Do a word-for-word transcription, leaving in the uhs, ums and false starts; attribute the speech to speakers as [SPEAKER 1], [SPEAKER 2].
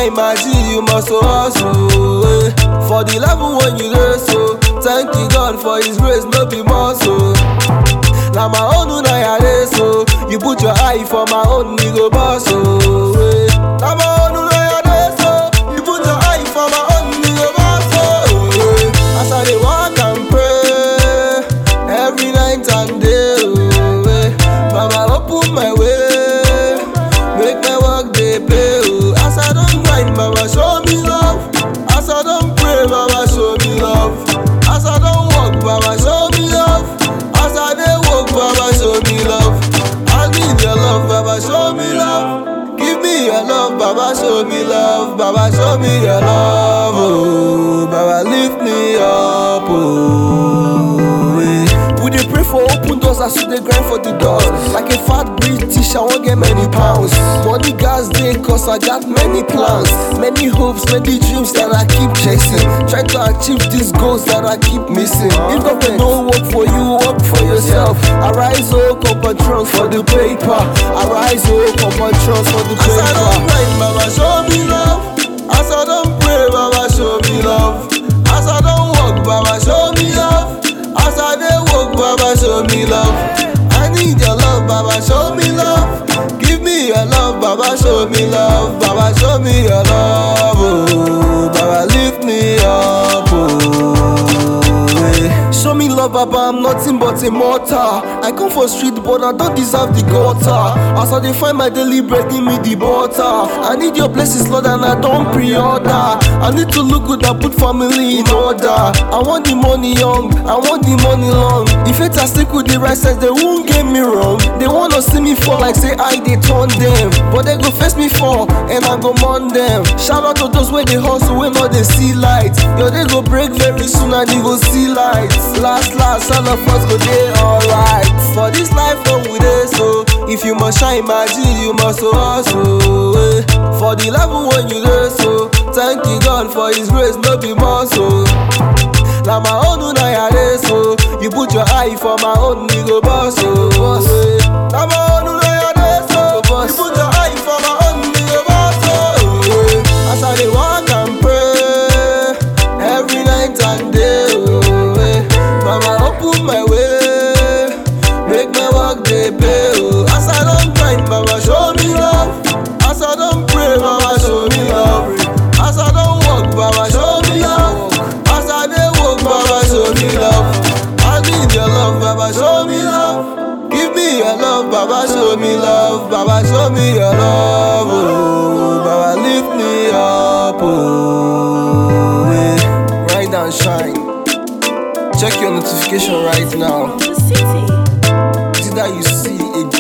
[SPEAKER 1] shine, my G, you must hustle. Eh. For the level when you dey so, thank you God for His grace, no be more so. Now my own una ya dey so, you put your eye for my own, you go boss so. Eh. Now my own una ya dey so, you put your eye for my own, you go boss so. Eh. As I dey walk and pray, every night and day, oh, eh. Mama open my way, make my work dey pay. Oh. As I don grind, Mama show me love. As I don pray, Mama show me love. As I don walk, Mama show me love. As I dey walk, Mama show me love. I need your love, Baba show me love. Give me your love, Baba show me love. Baba show me your love, oh. Baba lift me up, oh. eh. We dey pray for open doors as we dey grind for the doors. Like a fat British, I wan get many pounds. Money gas dey cause I got many plans, many hopes, many dreams that I keep chasing. Trying to achieve these goals that I keep missing. If government don't work for you, work for yourself. Arise, oh, compatrons for the paper. Arise, oh, compatrons for the paper. As I don't grind, Mama show me love. As I don't pray, Mama show me love. As I don't walk, Mama show me love. As I dey walk, Baba show me love. I need your love, Baba show me love. Give me your love, Baba show me love. Baba show me your love, oh. Baba lift me up, oh. eh. Show me love, Baba, I'm nothing but a mortar. I come for street, but I don't deserve the gutter. As I dey find my daily bread, give me the butter. I need your blessings, Lord, and I don't pre-order. I need to look good and put family in order. I want the money young, I want the money long. If it I stick with the right sense, they won't get me wrong. They wanna see me fall like say I they turn them, but they go face me fall and I go mourn them. Shout out to those where they hustle when all they see light. Yo, they go break very soon and they go see light. Last, last, all of us go dey alright. For this life, no we dey so. If you must shine, my G, you must hustle. Eh. For the level when you dey so, thank you God for His grace, no be more so. Now my own una ya dey so, you put your eye for my own, you go boss so. Eh. Now my own una ya dey so, you put your eye for my own, you go boss so. Eh. As I dey walk and pray, every night and day, oh, eh. Mama open my way, make my work dey pay. Oh. As I don grind, Mama show me love. As I don pray, Mama show me love. As I don walk, Mama show me love. As I dey walk, Mama show me love. I need your love, Baba show me love. Give me your love, Baba show me love. Baba show me your love, oh. Baba lift me up, oh. eh. Rise and shine. Check your notification right now.
[SPEAKER 2] The city.
[SPEAKER 1] See that you see a